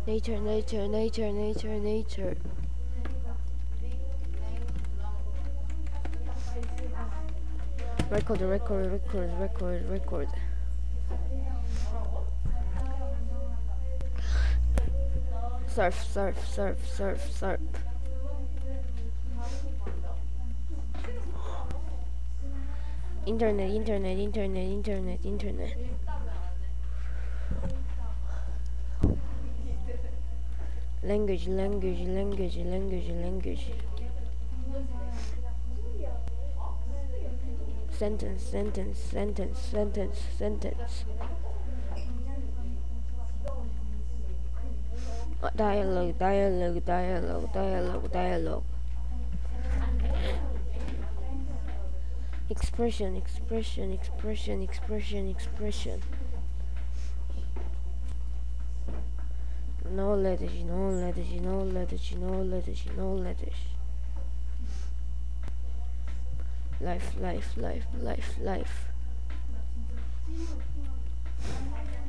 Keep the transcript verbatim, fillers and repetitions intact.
Nature, nature, nature, nature, nature. Record, record, record, record, record. Surf, surf, surf, surf, surf. Internet, internet, internet, internet, internet. Language, language, language, language, language. Sentence, sentence, sentence, sentence, sentence. Uh, dialogue, dialogue, dialogue, dialogue, dialogue. Expression, expression, expression, expression, expression. No letters, no letters, no letters, no letters, no letters. Life, life, life, life, life.